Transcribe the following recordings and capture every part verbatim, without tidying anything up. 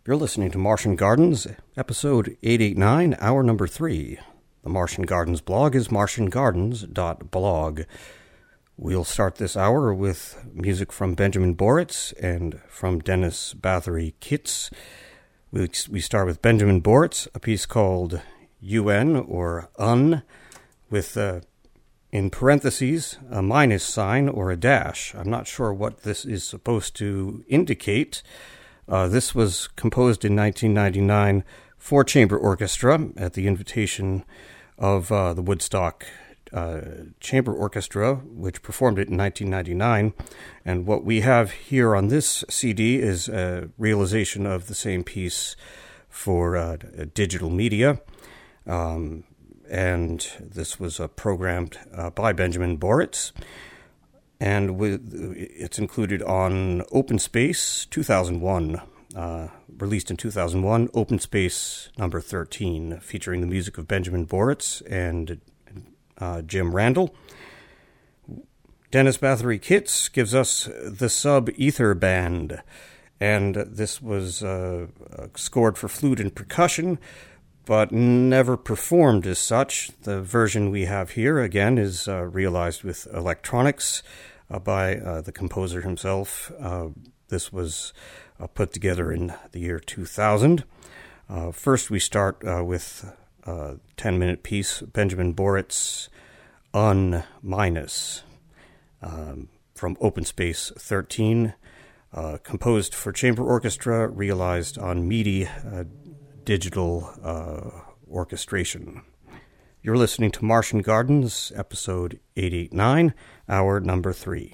You're listening to Martian Gardens, episode eight eighty-nine, hour number three. The Martian Gardens blog is martian gardens dot blog. We'll start this hour with music from Benjamin Boritz and from Dennis Bathory Kitts. We, we start with Benjamin Boritz, a piece called U N, or Un, with, uh, in parentheses, a minus sign or a dash. I'm not sure what this is supposed to indicate. Uh, this was composed in nineteen ninety-nine for chamber orchestra at the invitation of uh, the Woodstock uh, Chamber Orchestra, which performed it in nineteen ninety-nine. And what we have here on this C D is a realization of the same piece for uh, digital media. Um, and this was uh, programmed uh, by Benjamin Boritz. And with, it's included on Open Space two thousand one, uh, released in two thousand one, Open Space number thirteen, featuring the music of Benjamin Boritz and uh, Jim Randall. Dennis Bathory Kitts gives us the Sub-Ether Band, and this was uh, scored for flute and percussion, but never performed as such. The version we have here, again, is uh, realized with electronics uh, by uh, the composer himself. Uh, this was uh, put together in the year two thousand. Uh, first, we start uh, with a ten-minute piece, Benjamin Boritz, Un Minus, um, from Open Space thirteen, uh, composed for chamber orchestra, realized on MIDI uh, digital uh, orchestration. You're listening to Martian Gardens, episode eight eighty-nine, hour number three.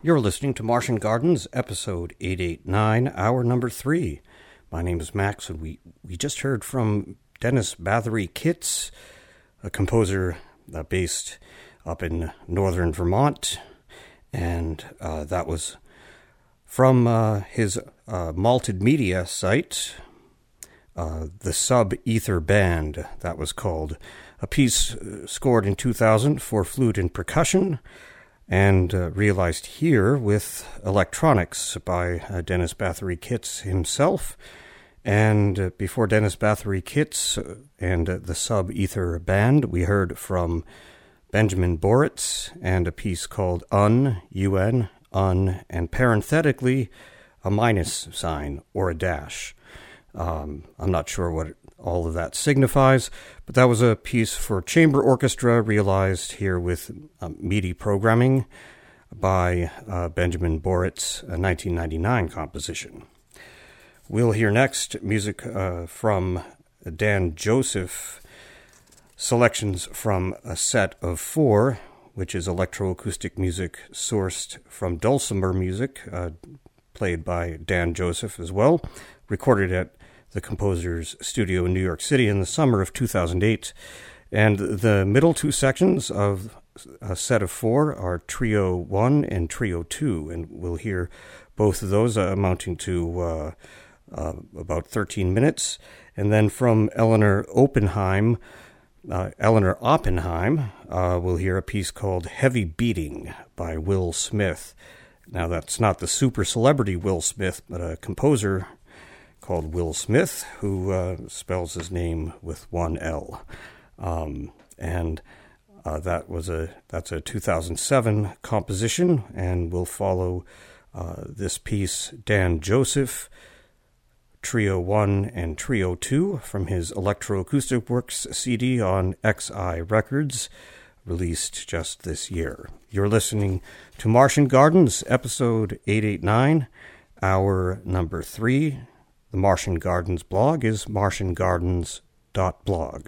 You're listening to Martian Gardens, episode eight eighty-nine, hour number three. My name is Max, and we, we just heard from Dennis Bathory Kitts, a composer uh, based up in northern Vermont, and uh, that was from uh, his uh, Malted Media site, uh, the Sub Ether Band, that was called. A piece uh, scored in two thousand for flute and percussion, and uh, realized here with electronics by uh, Dennis Bathory Kitts himself. And uh, before Dennis Bathory Kitts uh, and uh, the Sub Ether Band, we heard from Benjamin Boritz and a piece called Un, U N, Un, and parenthetically, a minus sign or a dash. Um, I'm not sure what all of that signifies, but that was a piece for chamber orchestra realized here with uh, MIDI programming by uh, Benjamin Boritz, a nineteen ninety-nine composition. We'll hear next music uh, from Dan Joseph, selections from a set of four, which is electroacoustic music sourced from dulcimer music, uh, played by Dan Joseph as well, recorded at the composer's studio in New York City in the summer of two thousand eight. And the middle two sections of a set of four are Trio one and Trio two, and we'll hear both of those uh, amounting to uh, uh, about thirteen minutes. And then from Eleanor Oppenheim, uh, Eleanor Oppenheim, uh, we'll hear a piece called Heavy Beating by Will Smith. Now, that's not the super celebrity Will Smith, but a composer called Will Smith, who uh, spells his name with one L. Um, and uh, that was a that's a two thousand seven composition, and we'll follow uh, this piece, Dan Joseph, Trio one and Trio two, from his Electroacoustic Works C D on X I Records, released just this year. You're listening to Martian Gardens, episode eight eighty-nine, hour number three. The Martian Gardens blog is martian gardens dot blog.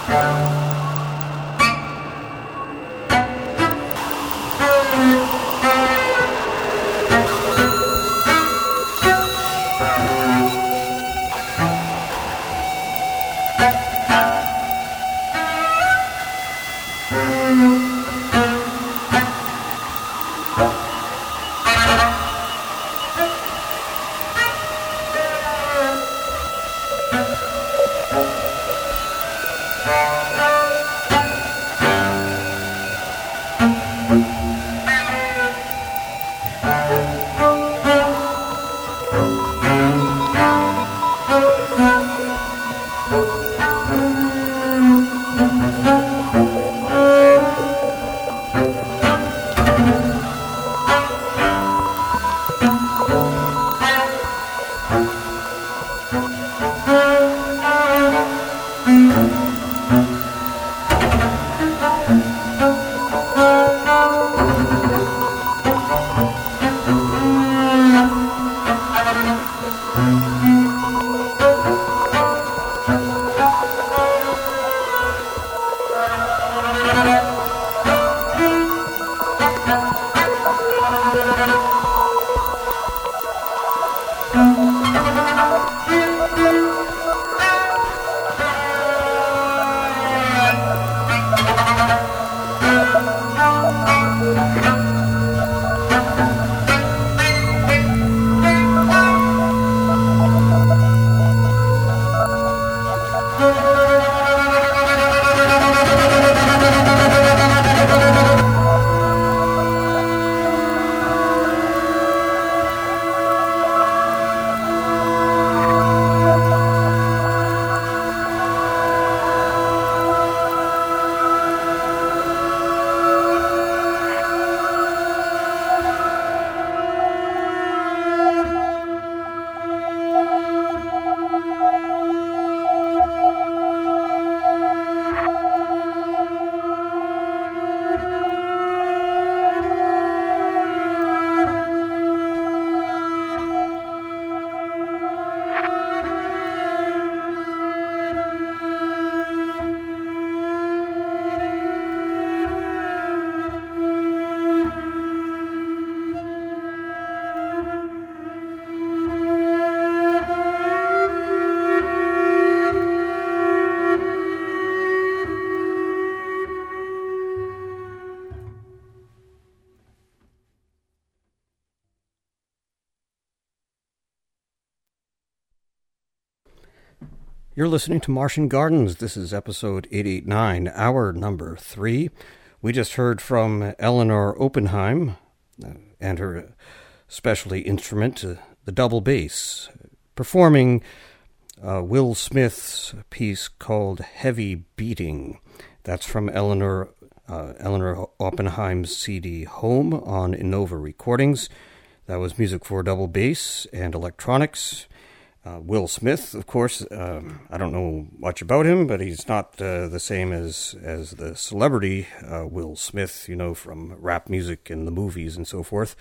You're listening to Martian Gardens. This is episode eight eighty-nine, hour number three. We just heard from Eleanor Oppenheim and her specialty instrument, uh, the double bass, performing uh, Will Smith's piece called Heavy Beating. That's from Eleanor uh, Eleanor Oppenheim's C D Home on Innova Recordings. That was music for double bass and electronics. Uh, Will Smith, of course, um, I don't know much about him, but he's not uh, the same as, as the celebrity uh, Will Smith, you know, from rap music and the movies and so forth.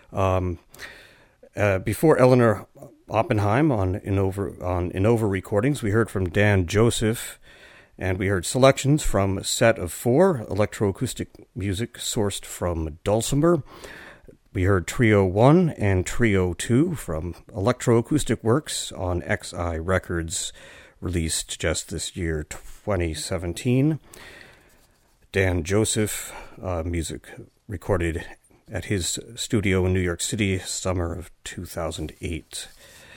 Um, uh, before Eleanor Oppenheim on Innova, on Innova Recordings, we heard from Dan Joseph, and we heard selections from Set of Four, electroacoustic music sourced from Dulcimer. We heard Trio one and Trio two from Electroacoustic Works on X I Records, released just this year, twenty seventeen. Dan Joseph, uh, music recorded at his studio in New York City, summer of two thousand eight.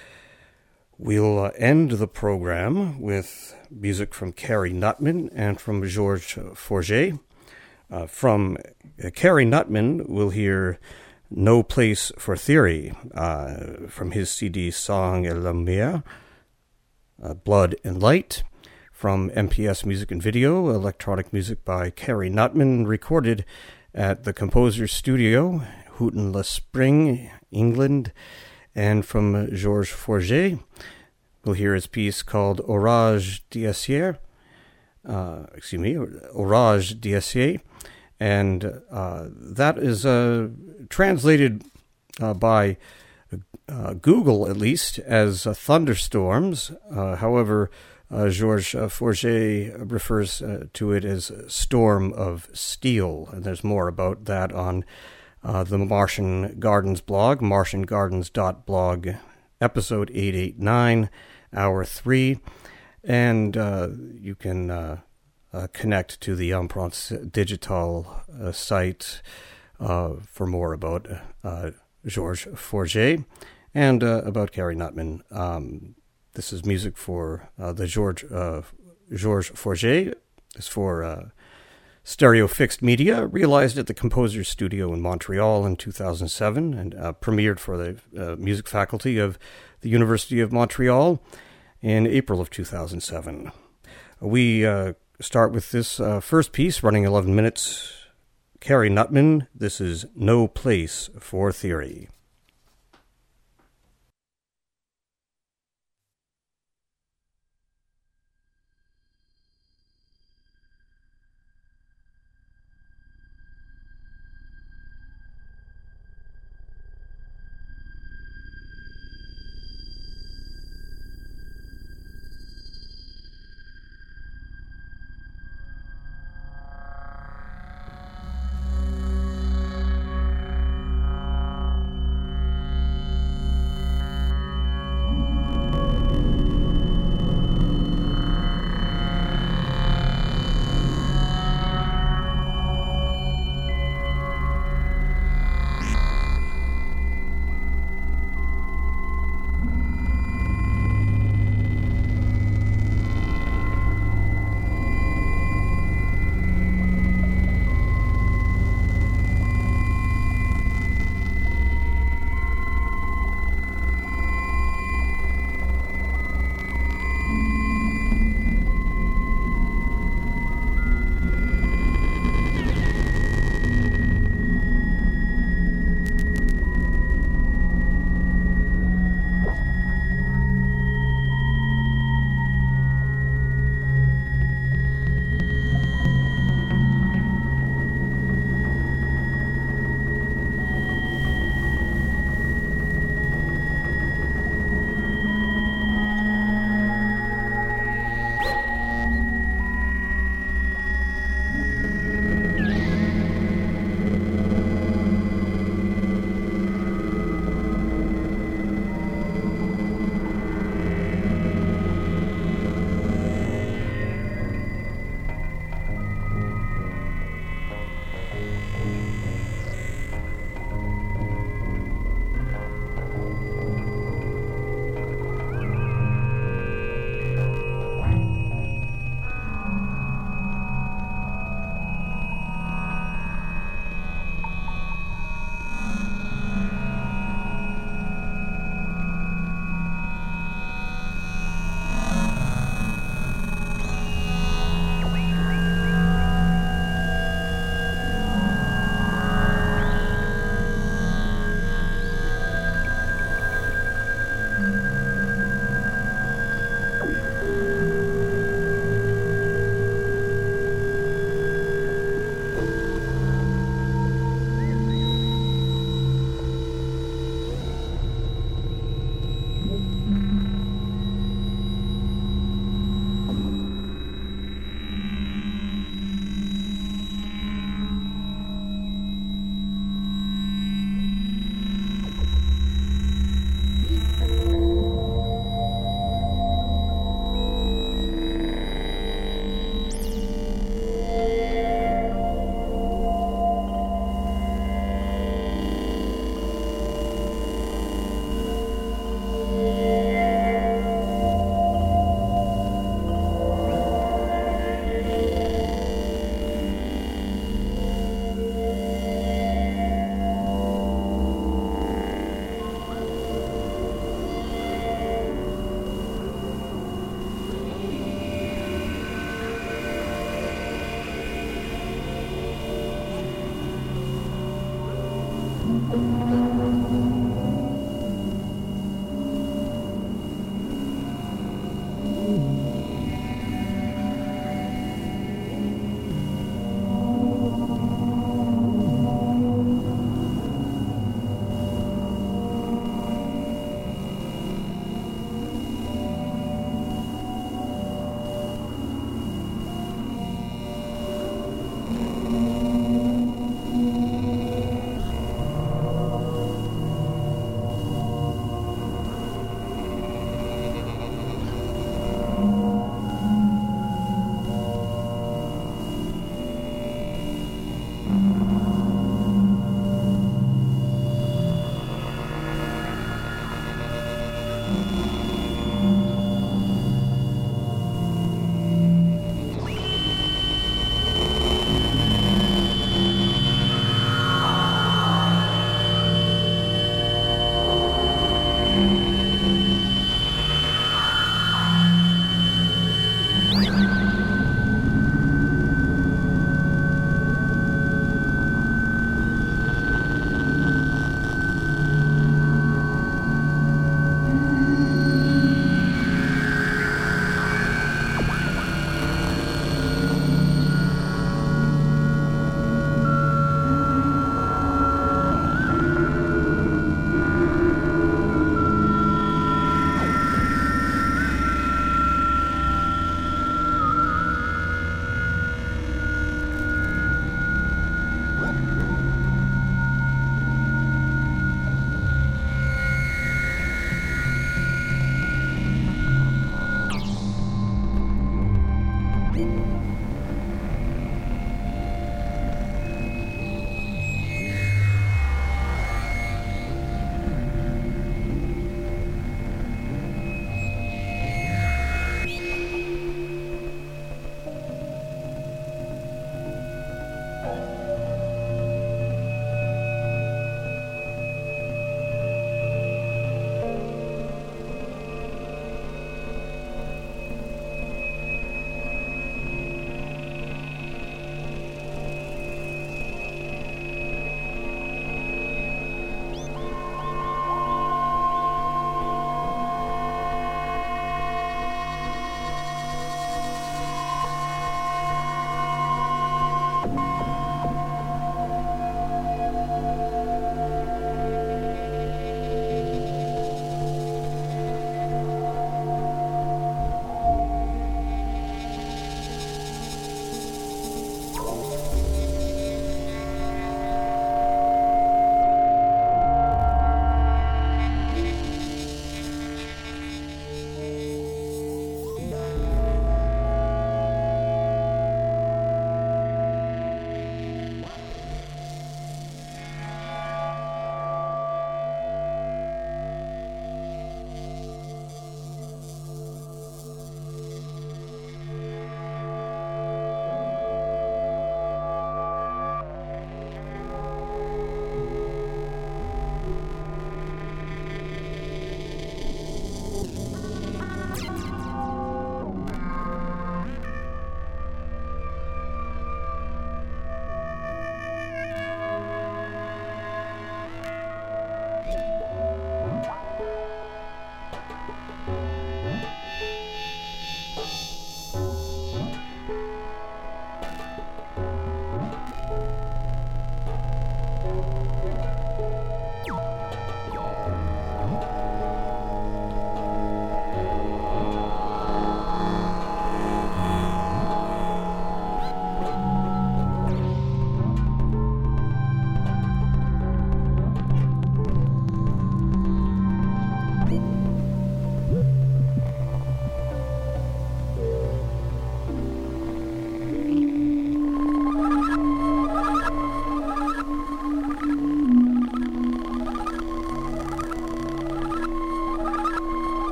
We'll uh, end the program with music from Carrie Nutman and from Georges Forget. Uh, from uh, Carrie Nutman, we'll hear No Place for Theory, uh, from his C D Song et Lumière, uh, Blood and Light. From M P S Music and Video, electronic music by Carrie Nutman, recorded at the Composer's Studio, Houghton Le Spring, England. And from Georges Forget, we'll hear his piece called Orage d'Acier, uh, excuse me, Orage d'Acier. And uh, that is uh, translated uh, by uh, Google, at least, as uh, thunderstorms. Uh, however, Uh, Georges Forget refers uh, to it as Storm of Steel, and there's more about that on uh, the Martian Gardens blog, martian gardens dot blog, episode eight eighty-nine, hour three, and uh, you can uh, uh, connect to the Empreinte Digital uh, site uh, for more about uh, Georges Forget and uh, about Gary Nuttman. Um, this is music for uh, the George uh, Georges Forget. It's for uh, Stereo Fixed Media, realized at the Composers Studio in Montreal in two thousand seven and uh, premiered for the uh, music faculty of the University of Montreal in April of two thousand seven. We uh, start with this uh, first piece, running eleven minutes. Gary Nuttman, this is No Place for Theory.